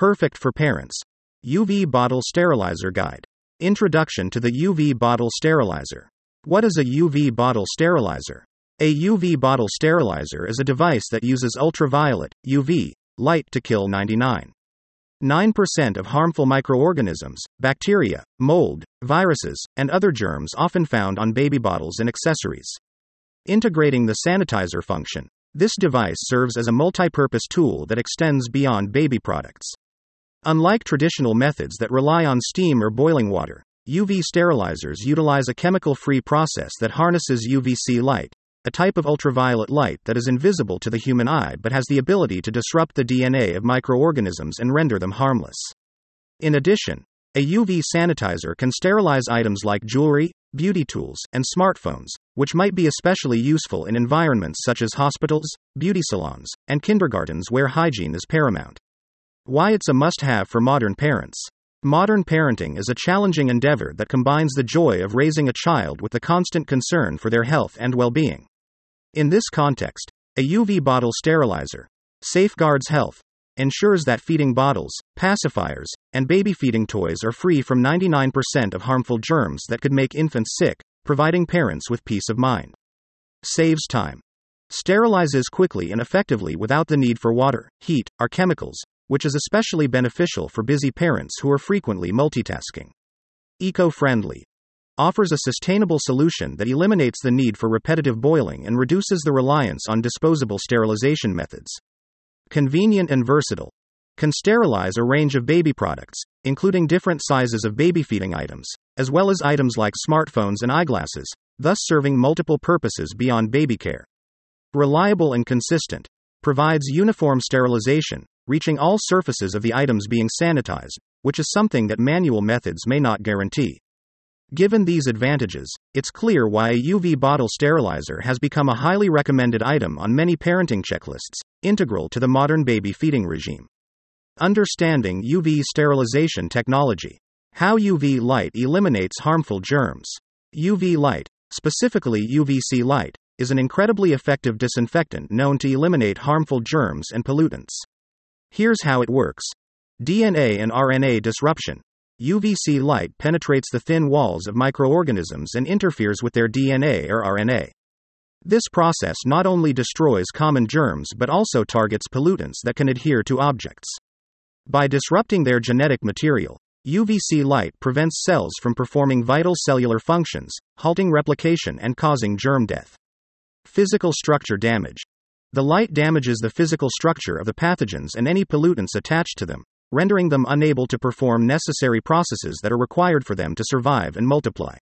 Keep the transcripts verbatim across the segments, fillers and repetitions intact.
Perfect for parents. U V Bottle Sterilizer Guide. Introduction to the U V Bottle Sterilizer. What is a U V bottle sterilizer? A U V bottle sterilizer is a device that uses ultraviolet, U V, light to kill ninety-nine point nine percent of harmful microorganisms, bacteria, mold, viruses, and other germs often found on baby bottles and accessories. Integrating the sanitizer function, this device serves as a multi-purpose tool that extends beyond baby products. Unlike traditional methods that rely on steam or boiling water, U V sterilizers utilize a chemical-free process that harnesses U V C light, a type of ultraviolet light that is invisible to the human eye but has the ability to disrupt the D N A of microorganisms and render them harmless. In addition, a U V sanitizer can sterilize items like jewelry, beauty tools, and smartphones, which might be especially useful in environments such as hospitals, beauty salons, and kindergartens where hygiene is paramount. Why it's a must-have for modern parents. Modern parenting is a challenging endeavor that combines the joy of raising a child with the constant concern for their health and well-being. In this context, a U V bottle sterilizer safeguards health, ensures that feeding bottles, pacifiers, and baby feeding toys are free from ninety-nine percent of harmful germs that could make infants sick, providing parents with peace of mind. Saves time. Sterilizes quickly and effectively without the need for water, heat, or chemicals, which is especially beneficial for busy parents who are frequently multitasking. Eco-friendly. Offers a sustainable solution that eliminates the need for repetitive boiling and reduces the reliance on disposable sterilization methods. Convenient and versatile. Can sterilize a range of baby products, including different sizes of baby feeding items, as well as items like smartphones and eyeglasses, thus serving multiple purposes beyond baby care. Reliable and consistent. Provides uniform sterilization, reaching all surfaces of the items being sanitized, which is something that manual methods may not guarantee. Given these advantages, it's clear why a U V bottle sterilizer has become a highly recommended item on many parenting checklists, integral to the modern baby feeding regime. Understanding U V sterilization technology. How U V light eliminates harmful germs. U V light, specifically U V C light, is an incredibly effective disinfectant known to eliminate harmful germs and pollutants. Here's how it works. D N A and R N A disruption. U V C light penetrates the thin walls of microorganisms and interferes with their D N A or R N A. This process not only destroys common germs but also targets pollutants that can adhere to objects. By disrupting their genetic material, U V C light prevents cells from performing vital cellular functions, halting replication and causing germ death. Physical structure damage. The light damages the physical structure of the pathogens and any pollutants attached to them, rendering them unable to perform necessary processes that are required for them to survive and multiply.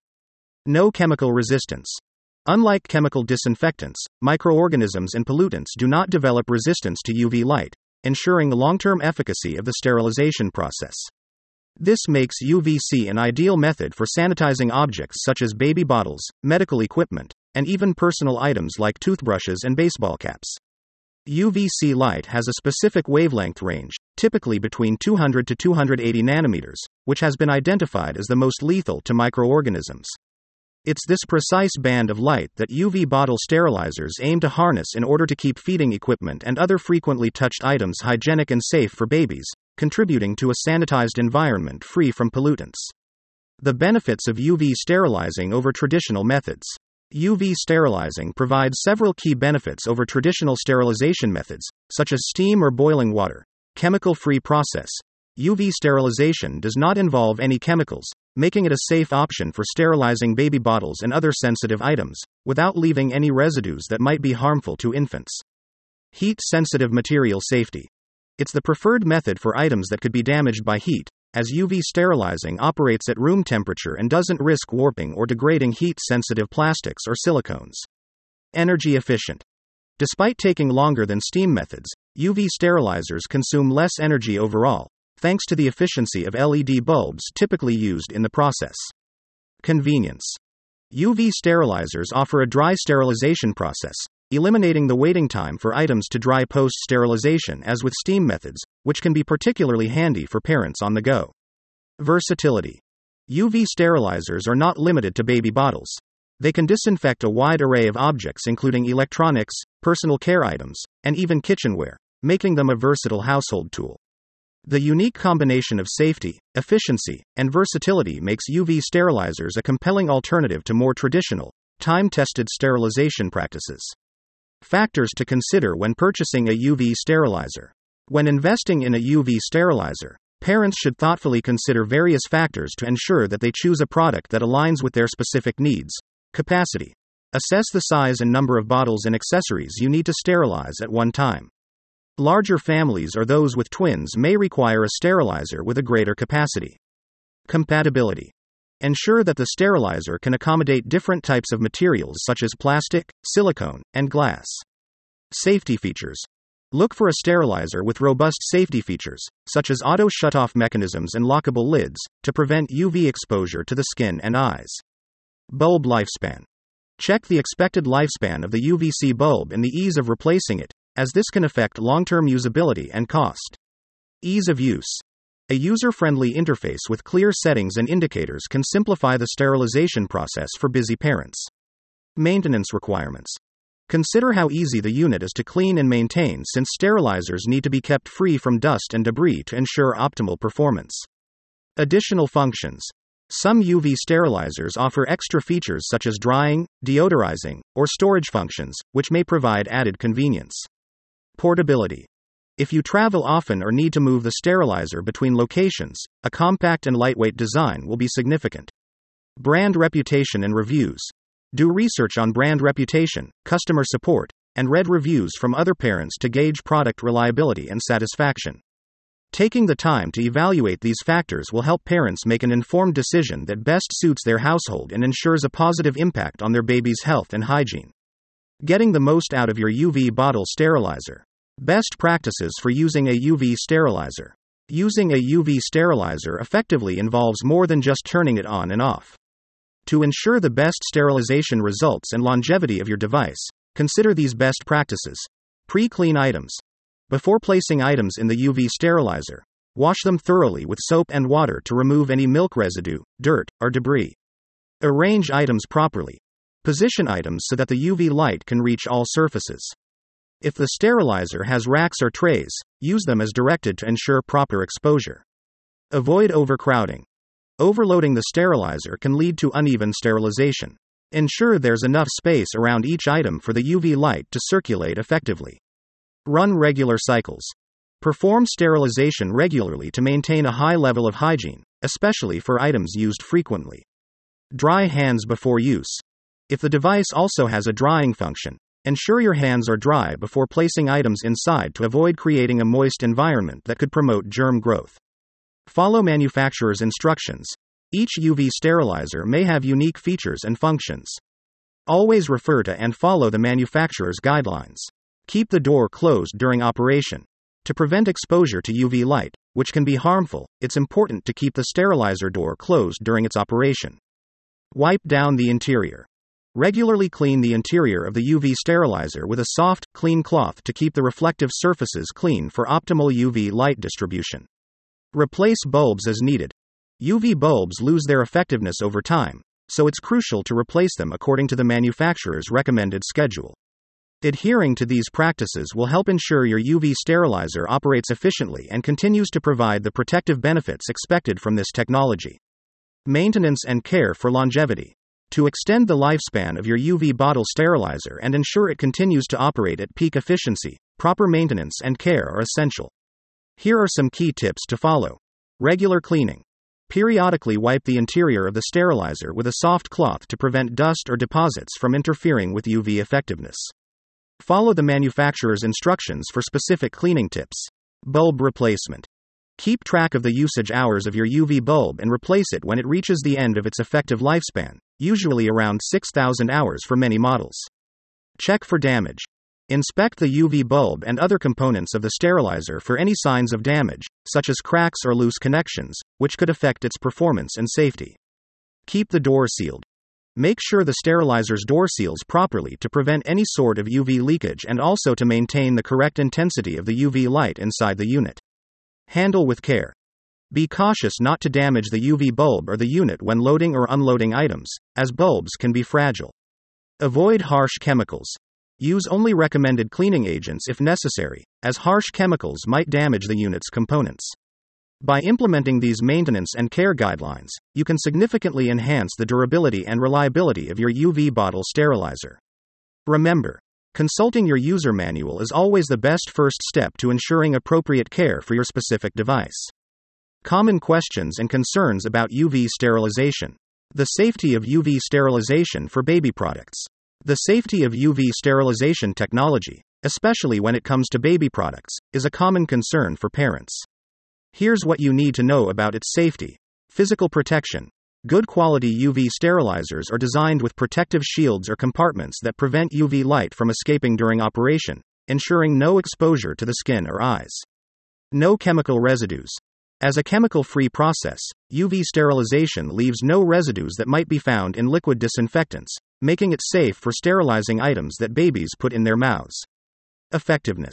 No chemical resistance. Unlike chemical disinfectants, microorganisms and pollutants do not develop resistance to U V light, ensuring the long-term efficacy of the sterilization process. This makes U V C an ideal method for sanitizing objects such as baby bottles, medical equipment, and even personal items like toothbrushes and baseball caps. U V C light has a specific wavelength range, typically between two hundred to two hundred eighty nanometers, which has been identified as the most lethal to microorganisms. It's this precise band of light that U V bottle sterilizers aim to harness in order to keep feeding equipment and other frequently touched items hygienic and safe for babies, contributing to a sanitized environment free from pollutants. The benefits of U V sterilizing over traditional methods. U V sterilizing provides several key benefits over traditional sterilization methods, such as steam or boiling water. Chemical-free process. U V sterilization does not involve any chemicals, making it a safe option for sterilizing baby bottles and other sensitive items, without leaving any residues that might be harmful to infants. Heat-sensitive material safety. It's the preferred method for items that could be damaged by heat, as U V sterilizing operates at room temperature and doesn't risk warping or degrading heat-sensitive plastics or silicones. Energy efficient. Despite taking longer than steam methods, U V sterilizers consume less energy overall, thanks to the efficiency of L E D bulbs typically used in the process. Convenience. U V sterilizers offer a dry sterilization process, eliminating the waiting time for items to dry post-sterilization as with steam methods, which can be particularly handy for parents on the go. Versatility. U V sterilizers are not limited to baby bottles. They can disinfect a wide array of objects including electronics, personal care items, and even kitchenware, making them a versatile household tool. The unique combination of safety, efficiency, and versatility makes U V sterilizers a compelling alternative to more traditional, time-tested sterilization practices. Factors to consider when purchasing a U V sterilizer. When investing in a U V sterilizer, parents should thoughtfully consider various factors to ensure that they choose a product that aligns with their specific needs. Capacity. Assess the size and number of bottles and accessories you need to sterilize at one time. Larger families or those with twins may require a sterilizer with a greater capacity. Compatibility. Ensure that the sterilizer can accommodate different types of materials such as plastic, silicone, and glass. Safety features. Look for a sterilizer with robust safety features, such as auto shut-off mechanisms and lockable lids, to prevent U V exposure to the skin and eyes. Bulb lifespan. Check the expected lifespan of the U V C bulb and the ease of replacing it, as this can affect long-term usability and cost. Ease of use. A user-friendly interface with clear settings and indicators can simplify the sterilization process for busy parents. Maintenance requirements. Consider how easy the unit is to clean and maintain, since sterilizers need to be kept free from dust and debris to ensure optimal performance. Additional functions. Some U V sterilizers offer extra features such as drying, deodorizing, or storage functions, which may provide added convenience. Portability. If you travel often or need to move the sterilizer between locations, a compact and lightweight design will be significant. Brand reputation and reviews. Do research on brand reputation, customer support, and read reviews from other parents to gauge product reliability and satisfaction. Taking the time to evaluate these factors will help parents make an informed decision that best suits their household and ensures a positive impact on their baby's health and hygiene. Getting the most out of your U V bottle sterilizer. Best practices for using a U V sterilizer. Using a U V sterilizer effectively involves more than just turning it on and off. To ensure the best sterilization results and longevity of your device, consider these best practices. Pre-clean items. Before placing items in the U V sterilizer, wash them thoroughly with soap and water to remove any milk residue, dirt, or debris. Arrange items properly. Position items so that the U V light can reach all surfaces. If the sterilizer has racks or trays, use them as directed to ensure proper exposure. Avoid overcrowding. Overloading the sterilizer can lead to uneven sterilization. Ensure there's enough space around each item for the U V light to circulate effectively. Run regular cycles. Perform sterilization regularly to maintain a high level of hygiene, especially for items used frequently. Dry hands before use. If the device also has a drying function, ensure your hands are dry before placing items inside to avoid creating a moist environment that could promote germ growth. Follow manufacturer's instructions. Each U V sterilizer may have unique features and functions. Always refer to and follow the manufacturer's guidelines. Keep the door closed during operation. To prevent exposure to U V light, which can be harmful, it's important to keep the sterilizer door closed during its operation. Wipe down the interior. Regularly clean the interior of the U V sterilizer with a soft, clean cloth to keep the reflective surfaces clean for optimal U V light distribution. Replace bulbs as needed. U V bulbs lose their effectiveness over time, so it's crucial to replace them according to the manufacturer's recommended schedule. Adhering to these practices will help ensure your U V sterilizer operates efficiently and continues to provide the protective benefits expected from this technology. Maintenance and care for longevity. To extend the lifespan of your U V bottle sterilizer and ensure it continues to operate at peak efficiency, proper maintenance and care are essential. Here are some key tips to follow. Regular cleaning. Periodically wipe the interior of the sterilizer with a soft cloth to prevent dust or deposits from interfering with U V effectiveness. Follow the manufacturer's instructions for specific cleaning tips. Bulb replacement. Keep track of the usage hours of your U V bulb and replace it when it reaches the end of its effective lifespan, usually around six thousand hours for many models. Check for damage. Inspect the U V bulb and other components of the sterilizer for any signs of damage, such as cracks or loose connections, which could affect its performance and safety. Keep the door sealed. Make sure the sterilizer's door seals properly to prevent any sort of U V leakage and also to maintain the correct intensity of the U V light inside the unit. Handle with care. Be cautious not to damage the U V bulb or the unit when loading or unloading items, as bulbs can be fragile. Avoid harsh chemicals. Use only recommended cleaning agents if necessary, as harsh chemicals might damage the unit's components. By implementing these maintenance and care guidelines, you can significantly enhance the durability and reliability of your U V bottle sterilizer. Remember, consulting your user manual is always the best first step to ensuring appropriate care for your specific device. Common questions and concerns about U V sterilization. The safety of U V sterilization for baby products. The safety of U V sterilization technology, especially when it comes to baby products, is a common concern for parents. Here's what you need to know about its safety. Physical protection. Good quality U V sterilizers are designed with protective shields or compartments that prevent U V light from escaping during operation, ensuring no exposure to the skin or eyes. No chemical residues. As a chemical-free process, U V sterilization leaves no residues that might be found in liquid disinfectants, making it safe for sterilizing items that babies put in their mouths. Effectiveness.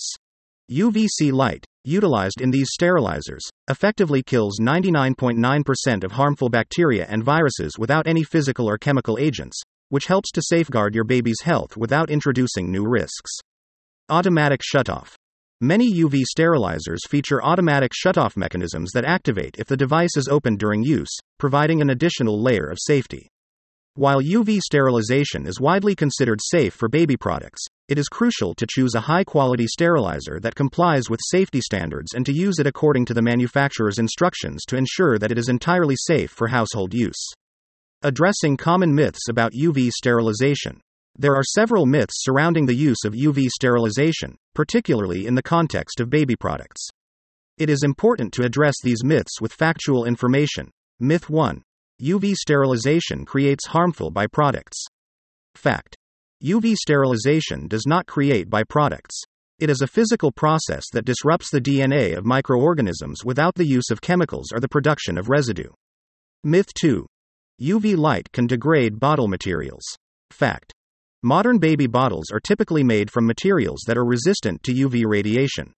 U V C light, utilized in these sterilizers, effectively kills ninety-nine point nine percent of harmful bacteria and viruses without any physical or chemical agents, which helps to safeguard your baby's health without introducing new risks. Automatic shutoff. Many U V sterilizers feature automatic shutoff mechanisms that activate if the device is opened during use, providing an additional layer of safety. While U V sterilization is widely considered safe for baby products, it is crucial to choose a high-quality sterilizer that complies with safety standards and to use it according to the manufacturer's instructions to ensure that it is entirely safe for household use. Addressing common myths about U V sterilization. There are several myths surrounding the use of U V sterilization, particularly in the context of baby products. It is important to address these myths with factual information. Myth one. U V sterilization creates harmful byproducts. Fact. U V sterilization does not create byproducts. It is a physical process that disrupts the D N A of microorganisms without the use of chemicals or the production of residue. Myth two. U V light can degrade bottle materials. Fact. Modern baby bottles are typically made from materials that are resistant to U V radiation.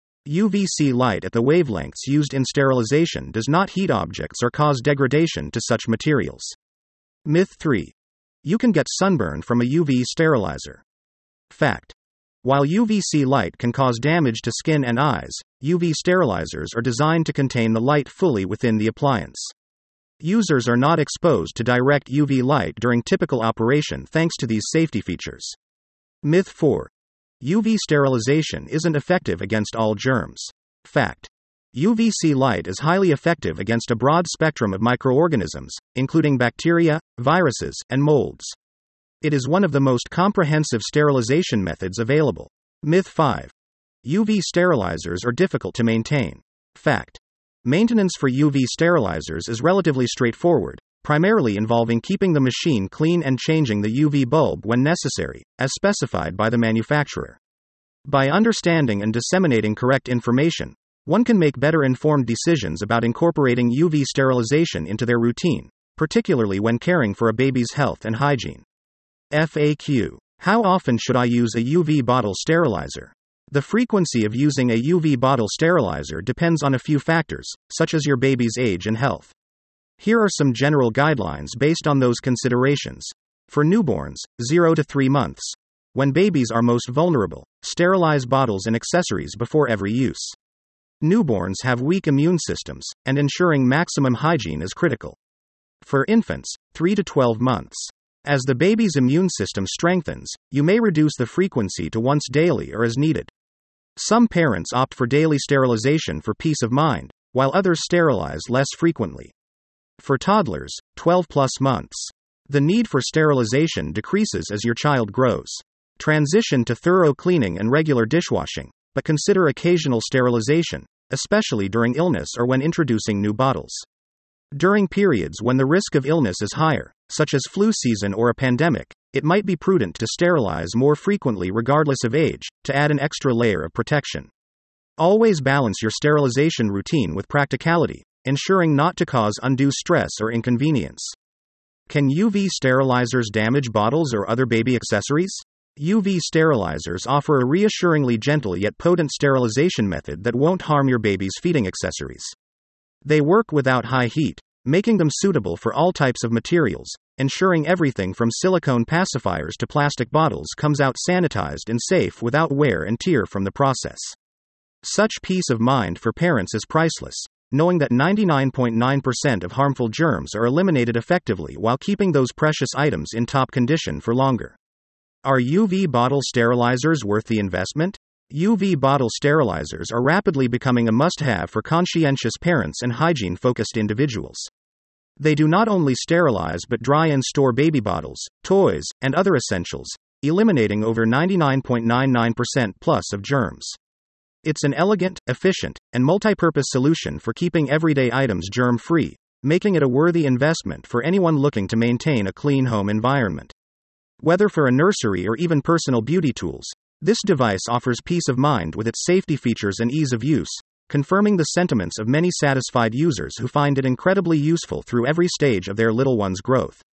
U V C light at the wavelengths used in sterilization does not heat objects or cause degradation to such materials. Myth three. You can get sunburn from a U V sterilizer. Fact. While U V C light can cause damage to skin and eyes, U V sterilizers are designed to contain the light fully within the appliance. Users are not exposed to direct U V light during typical operation thanks to these safety features. Myth four. U V sterilization isn't effective against all germs. Fact. U V C light is highly effective against a broad spectrum of microorganisms, including bacteria, viruses, and molds. It is one of the most comprehensive sterilization methods available. Myth five. U V sterilizers are difficult to maintain. Fact. Maintenance for U V sterilizers is relatively straightforward, primarily involving keeping the machine clean and changing the U V bulb when necessary, as specified by the manufacturer. By understanding and disseminating correct information, one can make better informed decisions about incorporating U V sterilization into their routine, particularly when caring for a baby's health and hygiene. F A Q. How often should I use a U V bottle sterilizer? The frequency of using a U V bottle sterilizer depends on a few factors, such as your baby's age and health. Here are some general guidelines based on those considerations. For newborns, zero to three months. When babies are most vulnerable, sterilize bottles and accessories before every use. Newborns have weak immune systems, and ensuring maximum hygiene is critical. For infants, three to twelve months. As the baby's immune system strengthens, you may reduce the frequency to once daily or as needed. Some parents opt for daily sterilization for peace of mind, while others sterilize less frequently. For toddlers, twelve plus months. The need for sterilization decreases as your child grows. Transition to thorough cleaning and regular dishwashing, but consider occasional sterilization, especially during illness or when introducing new bottles. During periods when the risk of illness is higher, such as flu season or a pandemic, it might be prudent to sterilize more frequently regardless of age, to add an extra layer of protection. Always balance your sterilization routine with practicality, ensuring not to cause undue stress or inconvenience. Can U V sterilizers damage bottles or other baby accessories? U V sterilizers offer a reassuringly gentle yet potent sterilization method that won't harm your baby's feeding accessories. They work without high heat, making them suitable for all types of materials, ensuring everything from silicone pacifiers to plastic bottles comes out sanitized and safe without wear and tear from the process. Such peace of mind for parents is priceless. knowing that ninety-nine point nine percent of harmful germs are eliminated effectively while keeping those precious items in top condition for longer. Are U V bottle sterilizers worth the investment? U V bottle sterilizers are rapidly becoming a must-have for conscientious parents and hygiene-focused individuals. They do not only sterilize but dry and store baby bottles, toys, and other essentials, eliminating over ninety-nine point nine nine percent plus of germs. It's an elegant, efficient, and multi-purpose solution for keeping everyday items germ-free, making it a worthy investment for anyone looking to maintain a clean home environment. Whether for a nursery or even personal beauty tools, this device offers peace of mind with its safety features and ease of use, confirming the sentiments of many satisfied users who find it incredibly useful through every stage of their little one's growth.